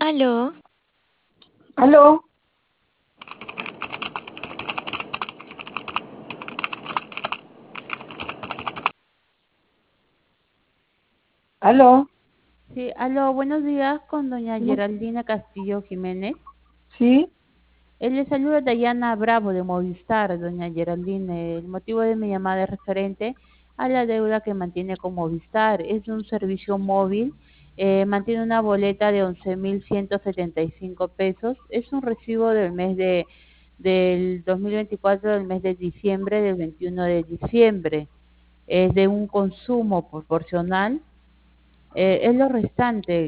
Aló, Aló, aló, Sí, aló, buenos días con doña ¿cómo? Geraldina Castillo Jiménez. Sí, Le saluda Dayana Bravo de Movistar, doña Geraldine. El motivo de mi llamada es referente a la deuda que mantiene con Movistar. Es un servicio móvil, mantiene una boleta de 11.175 pesos. Es un recibo del 2024, del mes de diciembre, del 21 de diciembre. Es de un consumo proporcional. Es lo restante